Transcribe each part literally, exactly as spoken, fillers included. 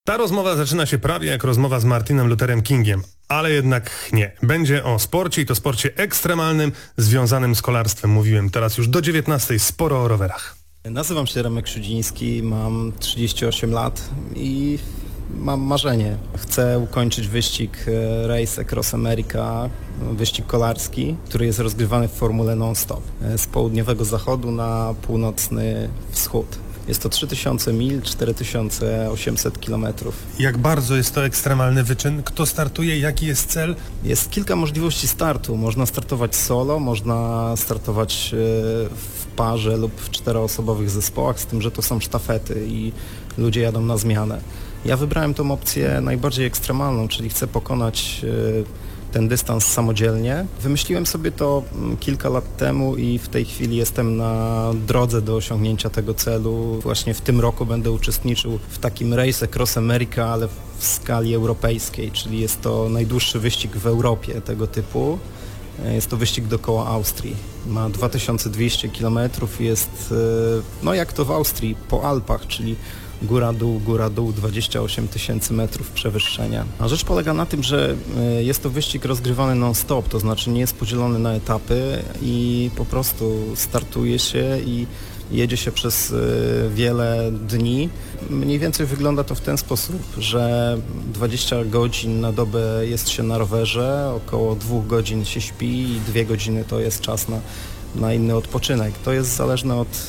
Ta rozmowa zaczyna się prawie jak rozmowa z Martinem Lutherem Kingiem, ale jednak nie. Będzie o sporcie i to sporcie ekstremalnym związanym z kolarstwem. Mówiłem teraz już do dziewiętnastej sporo o rowerach. Nazywam się Remek Szudziński, mam trzydzieści osiem lat i mam marzenie. Chcę ukończyć wyścig Race Across America, wyścig kolarski, który jest rozgrywany w formule non-stop. Z południowego zachodu na północny wschód. Jest to trzy tysiące mil, cztery tysiące osiemset kilometrów. Jak bardzo jest to ekstremalny wyczyn? Kto startuje? Jaki jest cel? Jest kilka możliwości startu. Można startować solo, można startować w parze lub w czteroosobowych zespołach, z tym, że to są sztafety i ludzie jadą na zmianę. Ja wybrałem tą opcję najbardziej ekstremalną, czyli chcę pokonać ten dystans samodzielnie. Wymyśliłem sobie to kilka lat temu i w tej chwili jestem na drodze do osiągnięcia tego celu. Właśnie w tym roku będę uczestniczył w takim Race Across America, ale w skali europejskiej, czyli jest to najdłuższy wyścig w Europie tego typu. Jest to wyścig dookoła Austrii. Ma dwa tysiące dwieście kilometrów, jest no jak to w Austrii, po Alpach, czyli góra-dół, góra-dół, dwadzieścia osiem tysięcy metrów przewyższenia. A rzecz polega na tym, że jest to wyścig rozgrywany non-stop, to znaczy nie jest podzielony na etapy i po prostu startuje się i jedzie się przez wiele dni. Mniej więcej wygląda to w ten sposób, że dwadzieścia godzin na dobę jest się na rowerze, około dwóch godzin się śpi i dwie godziny to jest czas na na inny odpoczynek. To jest zależne od,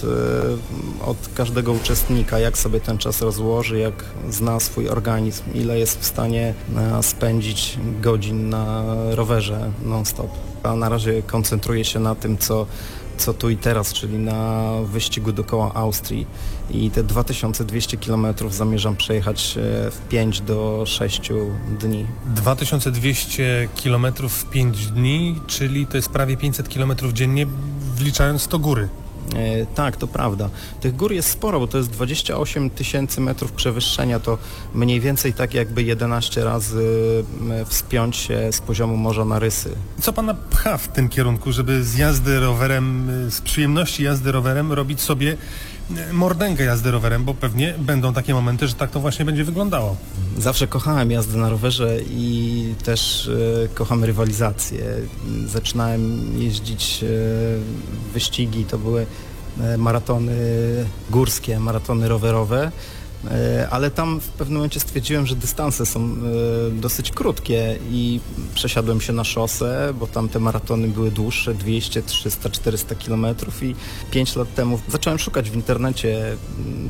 od każdego uczestnika, jak sobie ten czas rozłoży, jak zna swój organizm, ile jest w stanie spędzić godzin na rowerze non-stop. A na razie koncentruję się na tym, co, co tu i teraz, czyli na wyścigu dookoła Austrii i te dwa tysiące dwieście kilometrów zamierzam przejechać w pięć do sześciu dni. dwa tysiące dwieście kilometrów w pięć dni, czyli to jest prawie pięćset kilometrów dziennie, wliczając to góry. E, tak, to prawda. Tych gór jest sporo, bo to jest dwadzieścia osiem tysięcy metrów przewyższenia, to mniej więcej tak jakby jedenaście razy wspiąć się z poziomu morza na Rysy. Co pana pcha w tym kierunku, żeby z jazdy rowerem, z przyjemności jazdy rowerem robić sobie mordęgę jazdy rowerem, bo pewnie będą takie momenty, że tak to właśnie będzie wyglądało. Zawsze kochałem jazdę na rowerze i też e, kocham rywalizację. Zaczynałem jeździć e, wyścigi, to były e, maratony górskie, maratony rowerowe, e, ale tam w pewnym momencie stwierdziłem, że dystanse są e, dosyć krótkie i przesiadłem się na szosę, bo tam te maratony były dłuższe, dwieście, trzysta, czterysta kilometrów i pięć lat temu zacząłem szukać w internecie, e,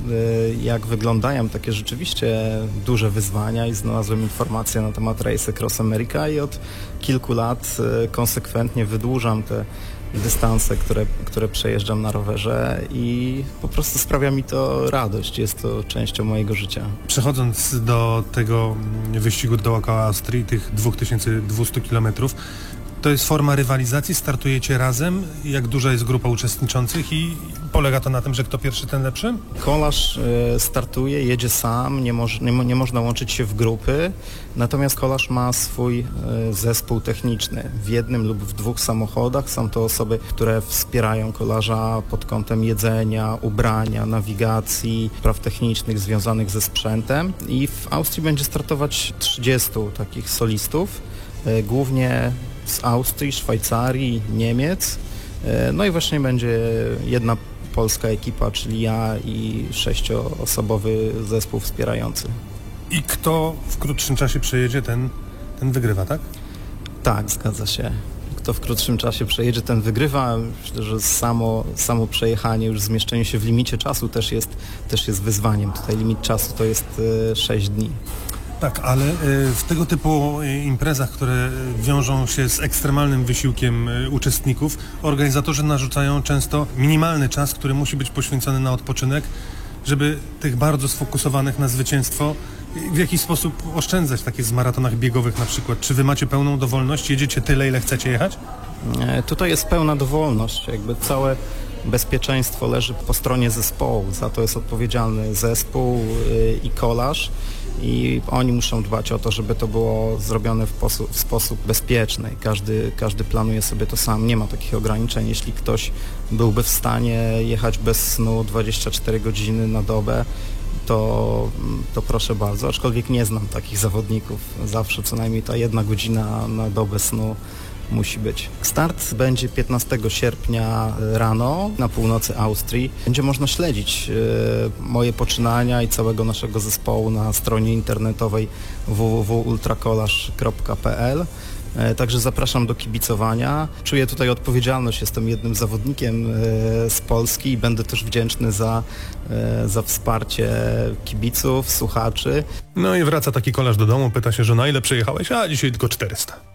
jak wyglądają takie rzeczywiście duże wyzwania i znalazłem informacje na temat Race Across America i od kilku lat e, konsekwentnie wydłużam te dystanse, które, które przejeżdżam na rowerze i po prostu sprawia mi to radość, jest to częścią mojego życia. Przechodząc do tego wyścigu dookoła Austrii, tych dwa tysiące dwieście kilometrów, to jest forma rywalizacji, startujecie razem, jak duża jest grupa uczestniczących i polega to na tym, że kto pierwszy, ten lepszy? Kolarz y, startuje, jedzie sam, nie, moż, nie, nie można łączyć się w grupy, natomiast kolarz ma swój y, zespół techniczny. W jednym lub w dwóch samochodach są to osoby, które wspierają kolarza pod kątem jedzenia, ubrania, nawigacji, spraw technicznych związanych ze sprzętem i w Austrii będzie startować trzydziestu takich solistów, y, głównie z Austrii, Szwajcarii, Niemiec. No i właśnie będzie jedna polska ekipa, czyli ja i sześcioosobowy zespół wspierający. I kto w krótszym czasie przejedzie, ten, ten wygrywa, tak? Tak, zgadza się. Kto w krótszym czasie przejedzie, ten wygrywa. Myślę, że samo, samo przejechanie, już zmieszczenie się w limicie czasu też jest, też jest wyzwaniem. Tutaj limit czasu to jest sześć dni. Tak, ale w tego typu imprezach, które wiążą się z ekstremalnym wysiłkiem uczestników, organizatorzy narzucają często minimalny czas, który musi być poświęcony na odpoczynek, żeby tych bardzo sfokusowanych na zwycięstwo w jakiś sposób oszczędzać, takie w maratonach biegowych na przykład. Czy wy macie pełną dowolność? Jedziecie tyle, ile chcecie jechać? Tutaj jest pełna dowolność, jakby całe bezpieczeństwo leży po stronie zespołu, za to jest odpowiedzialny zespół i kolarz. I oni muszą dbać o to, żeby to było zrobione w, posu- w sposób bezpieczny. Każdy, każdy planuje sobie to sam, nie ma takich ograniczeń. Jeśli ktoś byłby w stanie jechać bez snu dwadzieścia cztery godziny na dobę, to, to proszę bardzo, aczkolwiek nie znam takich zawodników. Zawsze co najmniej ta jedna godzina na dobę snu musi być. Start będzie piętnastego sierpnia rano na północy Austrii. Będzie można śledzić y, moje poczynania i całego naszego zespołu na stronie internetowej w w w kropka ultrakolarz kropka p l. Także zapraszam do kibicowania. Czuję tutaj odpowiedzialność, jestem jednym zawodnikiem z Polski i będę też wdzięczny za, za wsparcie kibiców, słuchaczy. No i wraca taki kolarz do domu, pyta się, że na ile przejechałeś? A dzisiaj tylko czterysta.